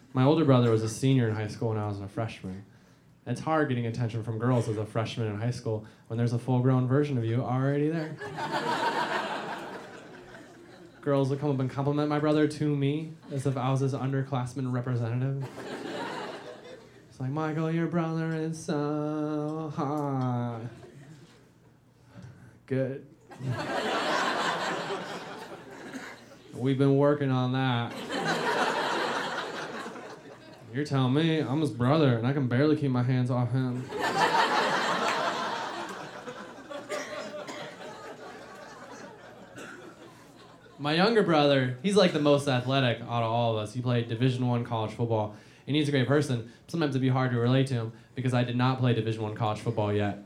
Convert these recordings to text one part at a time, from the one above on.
My older brother was a senior in high school when I was a freshman. It's hard getting attention from girls as a freshman in high school when there's a full-grown version of you already there. Girls would come up and compliment my brother to me as if I was his underclassman representative. It's like, Michael, your brother is so hot. Good. We've been working on that. You're telling me I'm his brother and I can barely keep my hands off him. My younger brother, he's like the most athletic out of all of us. He played Division I college football, and he's a great person. Sometimes it'd be hard to relate to him because I did not play Division I college football yet.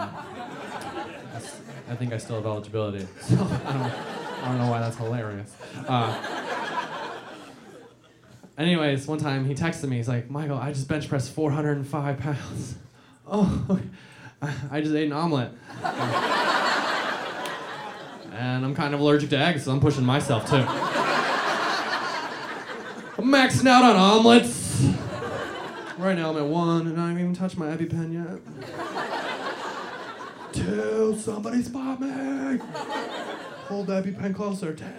I think I still have eligibility, so I don't know why that's hilarious. Anyways, one time he texted me, he's like, Michael, I just bench pressed 405 pounds. Oh, I just ate an omelet. And I'm kind of allergic to eggs, so I'm pushing myself too. I'm maxing out on omelets. Right now I'm at 1, and I haven't even touched my EpiPen yet. 2, somebody spot me. Hold the EpiPen closer. 2.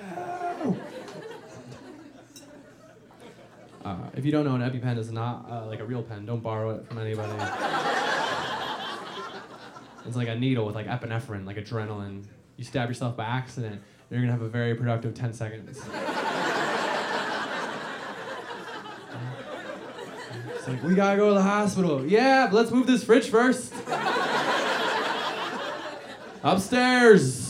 If you don't know, an EpiPen is not like a real pen. Don't borrow it from anybody. It's like a needle with like epinephrine, like adrenaline. You stab yourself by accident, you're gonna have a very productive 10 seconds. It's like, we gotta go to the hospital. Yeah, but let's move this fridge first. Upstairs.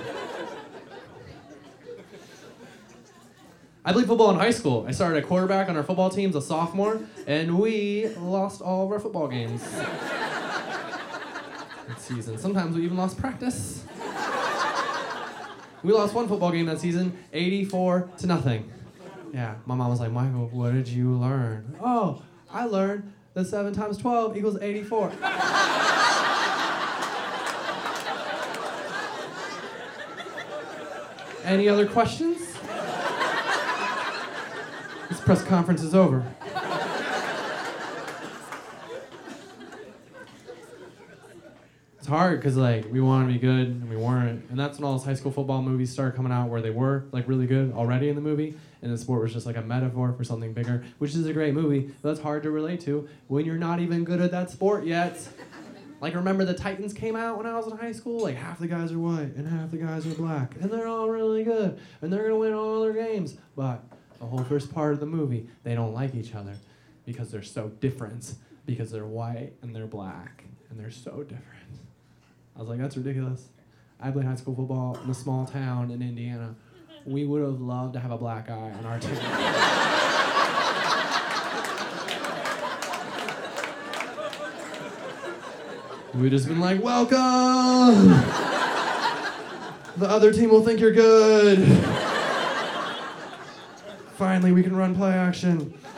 I played football in high school. I started at quarterback on our football team as a sophomore, and we lost all of our football games that season. Sometimes we even lost practice. We lost one football game that season, 84-0. Yeah, my mom was like, Michael, what did you learn? Oh, I learned that 7 times 12 equals 84. Any other questions? This press conference is over. It's hard because like we wanted to be good and we weren't, and that's when all those high school football movies started coming out where they were like really good already in the movie, and the sport was just like a metaphor for something bigger, which is a great movie, but that's hard to relate to when you're not even good at that sport yet. Like, remember the Titans came out when I was in high school? Like, half the guys are white and half the guys are black, and they're all really good, and they're gonna win all their games, but the whole first part of the movie, they don't like each other because they're so different, because they're white and they're black, and they're so different. I was like, that's ridiculous. I played high school football in a small town in Indiana. We would have loved to have a black guy on our team. We'd just been like, welcome! The other team will think you're good. Finally, we can run play action.